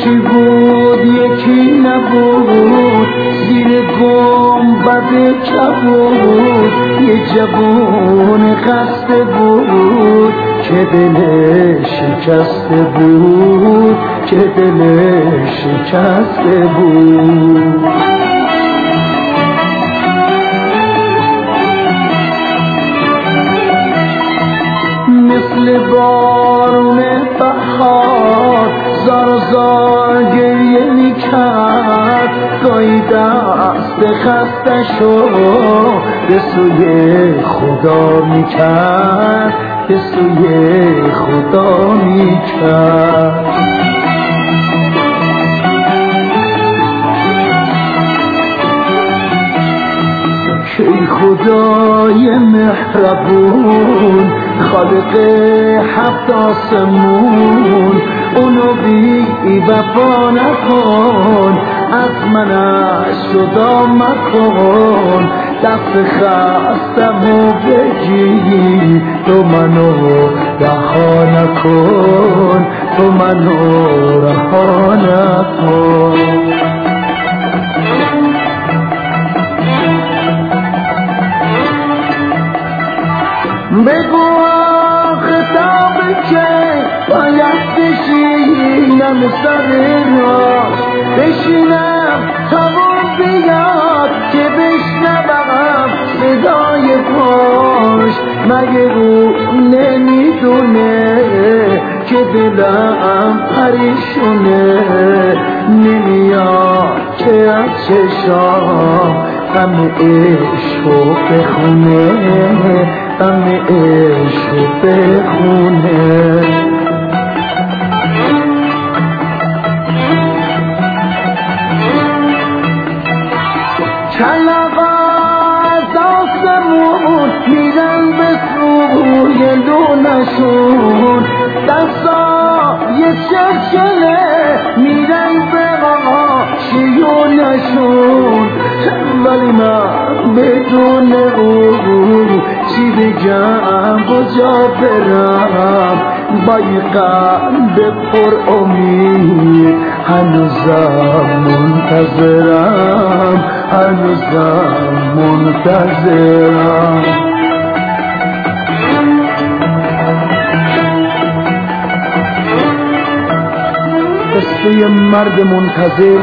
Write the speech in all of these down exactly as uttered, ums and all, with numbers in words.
یکی بود یکی نبود، زیر گنبد کبود یه جوون خسته بود که دلش شکسته بود، که دلش شکسته بود. مثل بارون بهار زار زار گریه میکرد، گاهی دست خستشو به سوی خدا میکرد، به سوی خدا میکرد. ای خدای مهربون خالق هفت آسمون، اونو بی وفا نکن، از منش جدا مکن، دست خستمو بگیر، تو منو رها نکن، تو منو رها نکن. بگو خطابی که باید بشینم سر راه، بشینم تا اون بیاد که بشنوم صدای پاش. مگه او نمیدونه که دلم پریشونه، نمیاد که از چشام غم عشقو بخونه، غم عشقو بخونه. کلاغا از آسمون میرن به سوی لونشون، دستا یه چرچله میرن به آشیونشون، ولی من بدون او چی بگم کجا برم، با این قلب پر امید هنوزم منتظرم، هنوزم منتظرم. قصه مرد منتظر،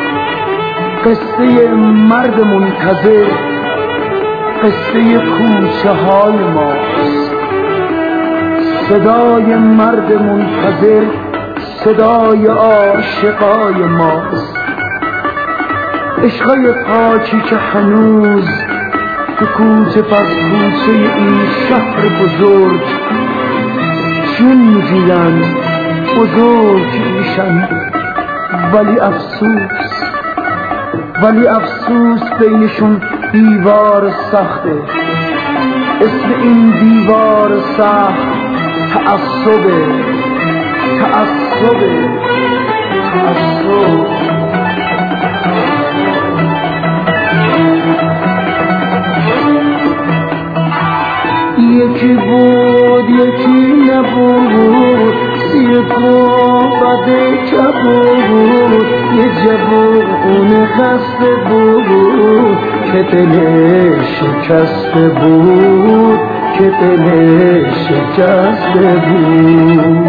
قصه مرد منتظر، قصه کوچه های ماست. صدای مرد منتظر صدای عاشقای ماست، عشقای پاکی که هنوز تو کوچه پس کوچه این شهر بزرگ جون میگیرن، بزرگ میشن. ولی افسوس، ولی افسوس بینشون دیوار سخته. اسم این دیوار سخت تعصبه، تعصبه، تعصب. یکی بود یکی نبود، زیر گنبد کبود یه جوون خسته بود که دلش شکسته بود، که دلش شکسته بود.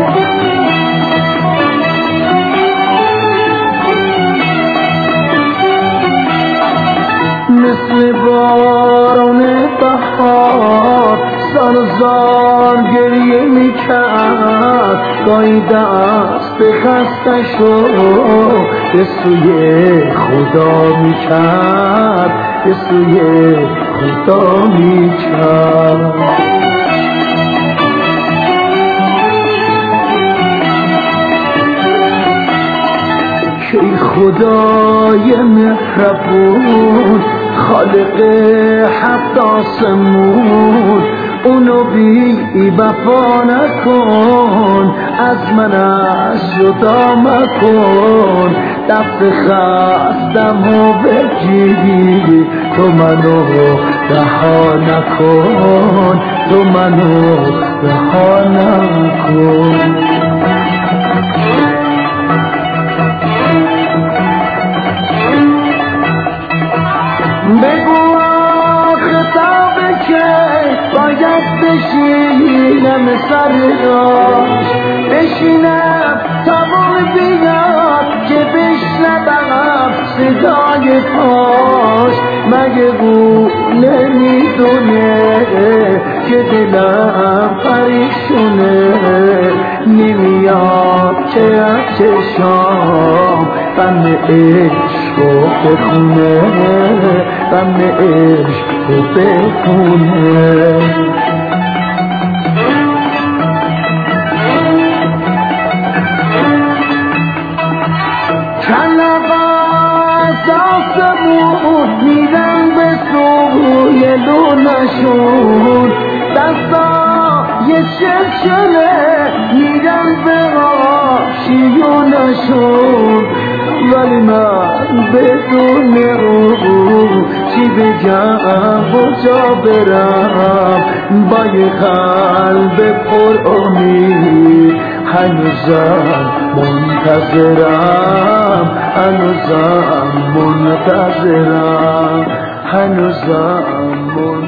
مثل بارون بهار زار زار گریه میکرد، گاهی دست به خستشو به سوی خدا میکرد، به سوی خدا میکرد. که ای خدای مهربون خالق هفت آسمون، اونو بی وفا نکن، از منش جدا مکن، دست خستمو بگیر، تو منو رها نکن، تو منو رها نکن. هاش مگه او نمیدونه که دلم پریشونه نمیاد که از چشام غم عشق رو بخونه غم عشق رو بخونه آسمون میرن به سوی لونشون دستا یه چلچله میرن به آشیونشون ولی من بدون او چی بگم کجا برم با یه قلب پر امید هنوزم منتظرم هنوزم منتظرم هنوزم منتظرم